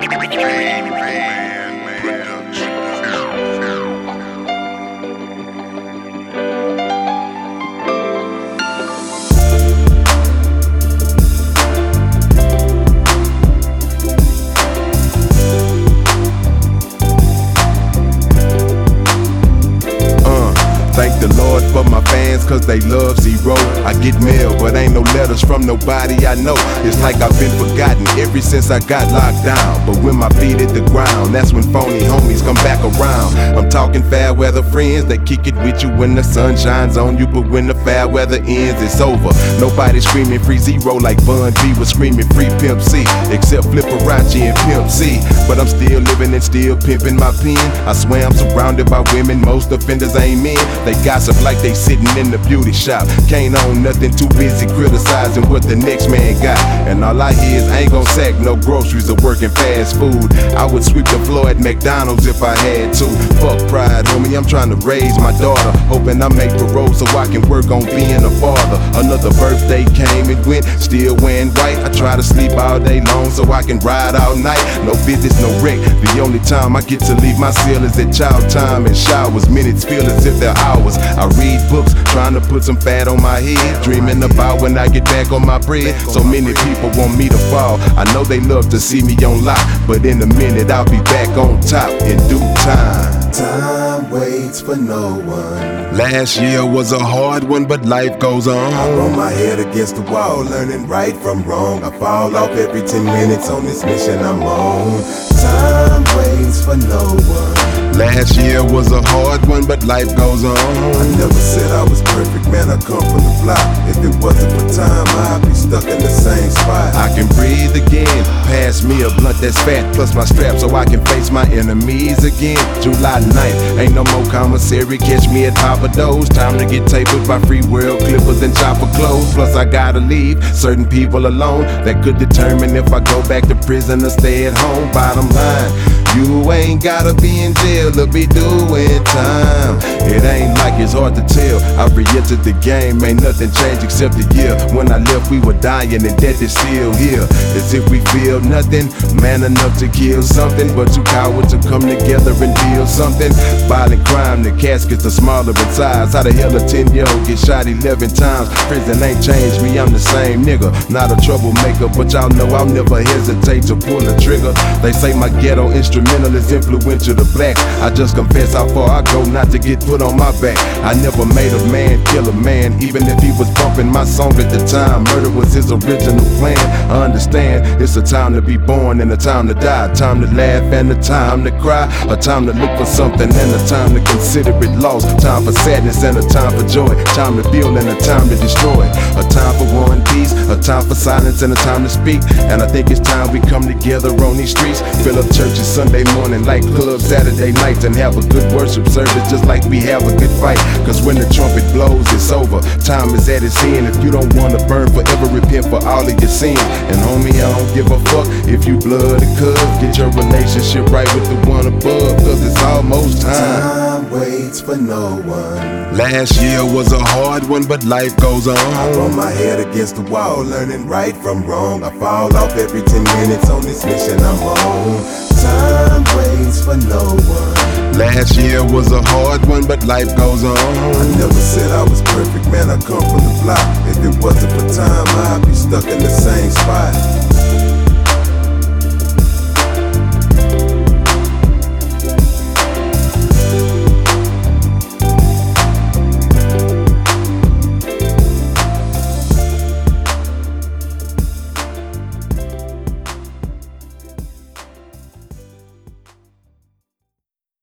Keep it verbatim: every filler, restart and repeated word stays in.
Thank the Lord for my fans, cause they love Zero. I get mail, but ain't no letters from nobody I know. It's like I've been forgotten ever since I got locked down. But when my feet hit the ground, that's when phony homies come back around. I'm talking fair weather friends, they kick it with you when the sun shines on you. But when the fair weather ends, it's over. Nobody screaming free Zero like Bun B was screaming free Pimp C, except Flipperacci and Pimp C. But I'm still living and still pimping my pen. I swear I'm surrounded by women, most offenders ain't men. They gossip like they sitting in the beauty shop. Can't own nothing, too busy criticizing what the next man got. And all I hear is ain't gon' sack no groceries or working fast food. I would sweep the floor at McDonald's if I had to. Fuck pride, homie, I'm trying to raise my daughter, hoping I make parole so I can work on being a father. Another birthday came and went, still wearing white. I try to sleep all day long so I can ride all night. No visits, no wreck. The only time I get to leave my cell is at child time and showers. Minutes feel as if they're hours. I read books, trying to put some fat on my head, dreaming about when I get back on my bread. So many people want me to fall. I know they love to see me on lock, but in a minute I'll be back on top in due time. Time waits for no one. Last year was a hard one, but life goes on. I run my head against the wall, learning right from wrong. I fall off every ten minutes on this mission I'm on. Time waits for no one. Last year was a hard one, but life goes on. I never said I was perfect, man, I come from the block. If it wasn't for time, I'd be stuck in the same spot. I can breathe again, pass me a blunt that's fat, plus my strap so I can face my enemies again. July ninth, ain't no more commissary, catch me at Papa Do's. Time to get tapered by Free World Clippers and chopper clothes. Plus I gotta leave certain people alone that could determine if I go back to prison or stay at home. Bottom line, you ain't gotta be in jail to be doing time. It ain't like it's hard to tell. I re-entered the game, ain't nothing changed except the year. When I left we were dying and death is still here. As if we feel nothing, man enough to kill something, but too coward to come together and deal something. Violent crime, the caskets are smaller in size. How the hell a ten year old get shot eleven times? Prison ain't changed me, I'm the same nigga. Not a troublemaker, but y'all know I'll never hesitate to pull a trigger. They say my ghetto instrumental is influential to blacks. I just confess how far I go not to get put on my back. I never made a man kill a man, even if he was bumping my song at the time. Murder was his original plan. I understand it's a time to be born and a time to die, a time to laugh and a time to cry, a time to look for something and a time to consider it lost, time for sadness and a time for joy, time to build and a time to destroy, a time for war and peace, a time for silence and a time to speak. And I think it's time we come together on these streets, fill up churches Sunday morning like clubs Saturday nights, and have a good worship service just like we have a good fight. Cause when the trumpet blows it's over, time is at its end. If you don't wanna burn forever, repent for all of your sins. And homie, I don't give a fuck if you blood or cuz. Get your relationship right with the one above, cause it's almost time. Time waits for no one. Last year was a hard one, but life goes on. I run my head against the wall, learning right from wrong. I fall off every ten minutes on this mission I'm on. Time waits for no one. Last year was a hard one, but life goes on. I never said I was perfect, man, I come from the block. If it wasn't for time, I'd be stuck in the same spot.